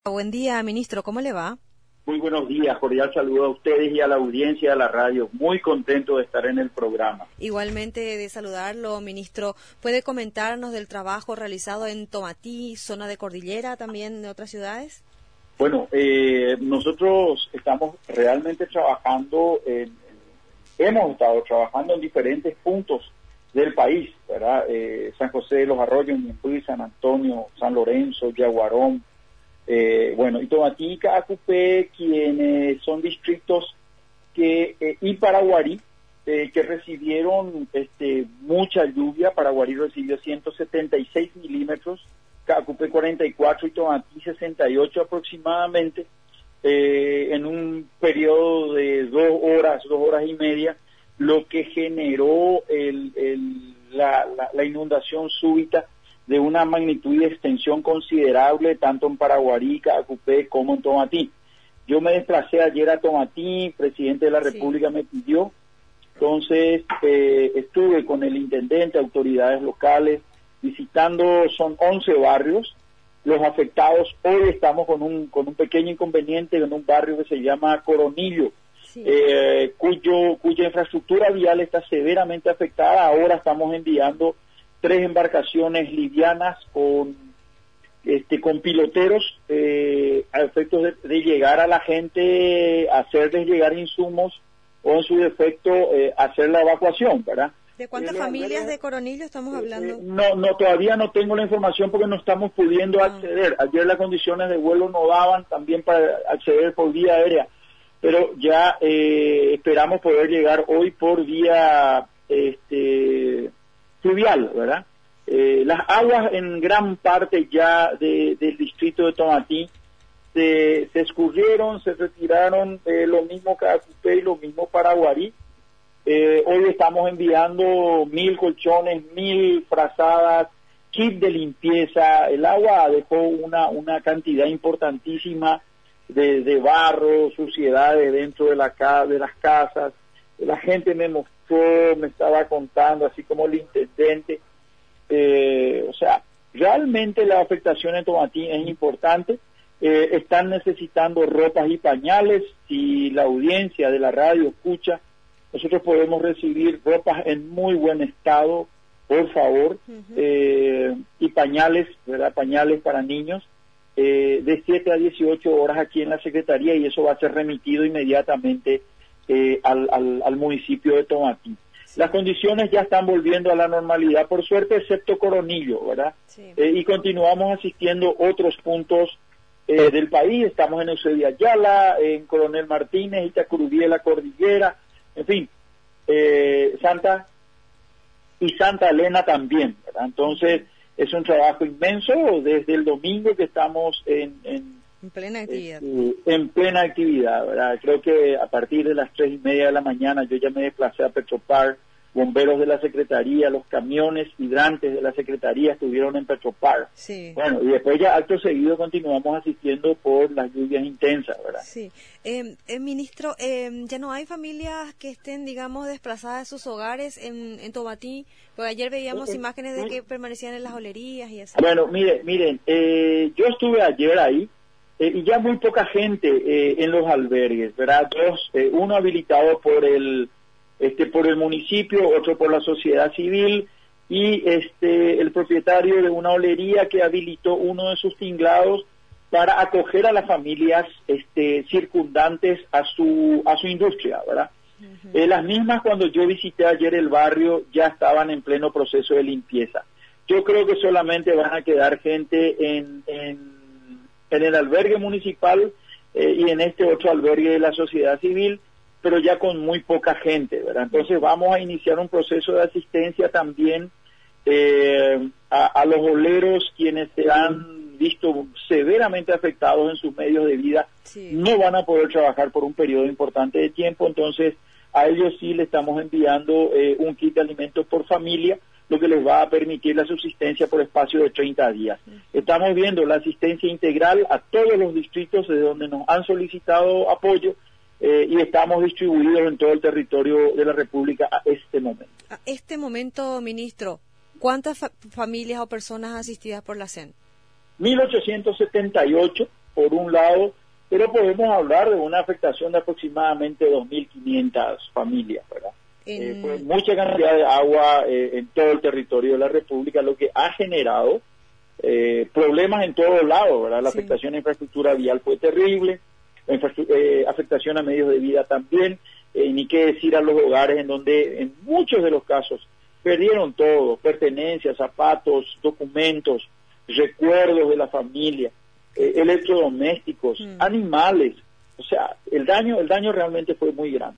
Buen día, ministro, ¿cómo le va? Muy buenos días, cordial saludo a ustedes y a la audiencia de la radio. Muy contento de estar en el programa. Igualmente de saludarlo, ministro. ¿Puede comentarnos del trabajo realizado en Tomatí, zona de Cordillera, también de otras ciudades? Bueno, nosotros estamos realmente hemos estado trabajando en diferentes puntos del país, ¿verdad? San José de los Arroyos, Ñempuy, San Antonio, San Lorenzo, Yaguarón, y Tomatí y Caacupé, quienes son distritos y Paraguarí, que recibieron mucha lluvia. Paraguarí recibió 176 milímetros, Caacupé 44 y Tomatí 68 aproximadamente, en un periodo de 2 horas y media, lo que generó la inundación súbita de una magnitud y extensión considerable, tanto en Paraguarí, Caacupé, como en Tomatí. Yo me desplacé ayer a Tomatí, presidente de la República me pidió, entonces estuve con el intendente, autoridades locales, visitando, son 11 barrios, los afectados. Hoy estamos con un pequeño inconveniente en un barrio que se llama Coronillo, cuya infraestructura vial está severamente afectada. Ahora estamos enviando 3 embarcaciones livianas con piloteros a efectos de llegar a la gente, hacerles llegar insumos o en su defecto hacer la evacuación, ¿verdad? ¿De cuántas familias de Coronillo estamos hablando? No, todavía no tengo la información porque no estamos pudiendo acceder. Ayer las condiciones de vuelo no daban también para acceder por vía aérea, pero ya esperamos poder llegar hoy por vía fluvial, ¿verdad? Las aguas en gran parte ya del distrito de Tomatí se escurrieron, se retiraron, lo mismo Caacupé y lo mismo Paraguarí. Hoy estamos enviando 1,000 colchones, 1,000 frazadas, kit de limpieza. El agua dejó una cantidad importantísima de barro, suciedades dentro de las casas. La gente me mostró, me estaba contando, así como el intendente. Realmente la afectación en Tomatí es importante. Están necesitando ropas y pañales. Si la audiencia de la radio escucha, nosotros podemos recibir ropas en muy buen estado, por favor, y pañales, ¿verdad? Pañales para niños, de 7 a 18 horas aquí en la Secretaría, y eso va a ser remitido inmediatamente al municipio de Tomatí. Las condiciones ya están volviendo a la normalidad, por suerte, excepto Coronillo, ¿verdad? Y continuamos asistiendo a otros puntos del país. Estamos en Eusebio Ayala, en Coronel Martínez, Itacurubí de la Cordillera, en fin, Santa Elena también, ¿verdad? Entonces, es un trabajo inmenso desde el domingo que estamos en plena actividad. En plena actividad, ¿verdad? Creo que a partir de las 3:30 de la mañana yo ya me desplacé a Petropar. Bomberos de la Secretaría, los camiones hidrantes de la Secretaría estuvieron en Petropar. Bueno, y después ya acto seguido continuamos asistiendo por las lluvias intensas, ¿verdad? Sí. Ministro, ¿ya no hay familias que estén, digamos, desplazadas de sus hogares en Tomatí? Porque ayer veíamos imágenes de que permanecían en las olerías y eso. Bueno, miren, yo estuve ayer ahí, y ya muy poca gente en los albergues, ¿verdad? Uno habilitado por el municipio, otro por la sociedad civil, y el propietario de una olería que habilitó uno de sus tinglados para acoger a las familias circundantes a su industria, ¿verdad? Las mismas, cuando yo visité ayer el barrio, ya estaban en pleno proceso de limpieza. Yo creo que solamente van a quedar gente en el albergue municipal y en este otro albergue de la sociedad civil, pero ya con muy poca gente, ¿verdad? Entonces vamos a iniciar un proceso de asistencia también a los oleros, quienes se han visto severamente afectados en sus medios de vida. No van a poder trabajar por un periodo importante de tiempo, entonces a ellos sí le estamos enviando un kit de alimentos por familia, lo que les va a permitir la subsistencia por espacio de 30 días. Estamos viendo la asistencia integral a todos los distritos de donde nos han solicitado apoyo, y estamos distribuidos en todo el territorio de la República a este momento. A este momento, ministro, ¿cuántas familias o personas asistidas por la CEN? 1.878 por un lado, pero podemos hablar de una afectación de aproximadamente 2.500 familias, ¿verdad? Pues mucha cantidad de agua en todo el territorio de la República, lo que ha generado problemas en todos lados, ¿verdad? La afectación a infraestructura vial fue terrible, afectación a medios de vida también, ni qué decir a los hogares en donde en muchos de los casos perdieron todo, pertenencias, zapatos, documentos, recuerdos de la familia, electrodomésticos, animales, o sea, el daño realmente fue muy grande.